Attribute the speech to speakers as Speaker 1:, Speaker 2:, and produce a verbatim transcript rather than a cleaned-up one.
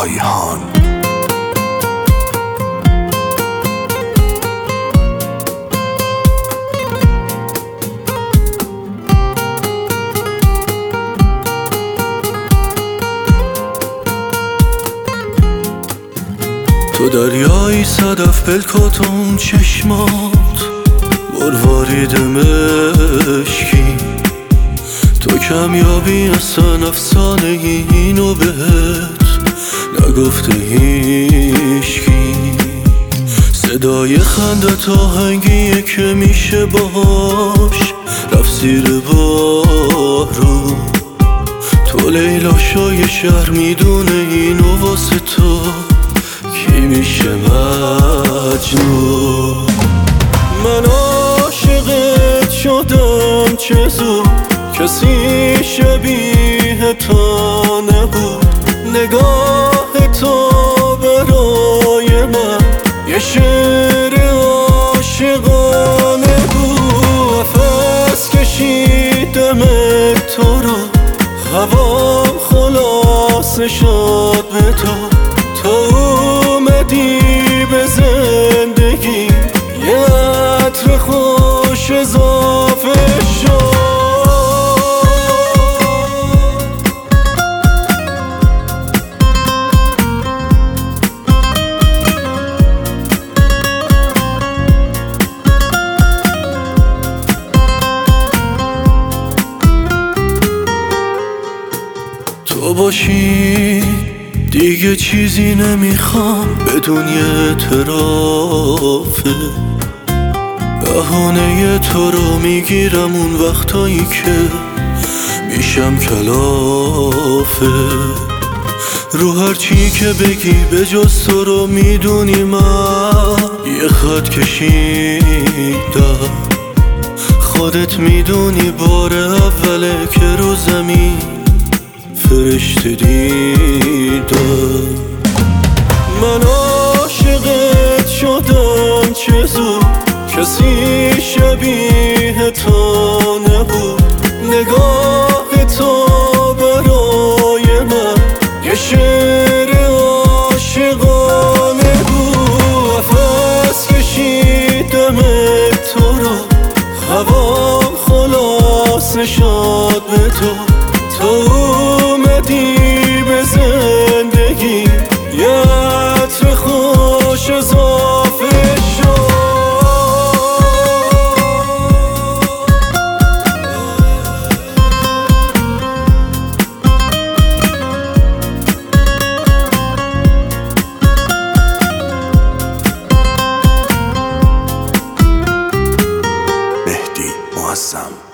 Speaker 1: رایحان.
Speaker 2: تو دریایی صدف پلکاتون چشمات مروارید مشکی، تو کمیابی اصلا افسانه اینو بهت نگفته هیچکی. صدای خندت آهنگیه که میشه باش رفت زیر بارو. تو لیلاشای شهر میدونه اینو واسه تو کی میشه مجنون. من عاشقت شدم چه زود، کسی شبیه تو نبود. نگاه تو برای من یه شعر عاشقانه بود. نفس کشیدم تو رو، هوام خلاصه شد به تو. تو اومدی به زندگی، یه عطر خوش اضافه شد. تو باشی دیگه چیزی نمیخوام بدون یه اعترافه. بهانه تو رو میگیرم اون وقتایی که میشم کلافه. رو هر چی که بگی به جز تو رو میدونی من یه خط کشیدم. خودت میدونی بار اوله که رو زمین فرشته دیدم. من عاشقت شدم چه زود، کسی شبیه تو نبود. نگاه تو برای من یه شعر عاشقانه بود. نفس کشیدم تو رو، هوام خلاصه شد به تو. تو اومدی به زندگی، یه عطر خوش اضافه شد.
Speaker 1: مهدی معظم.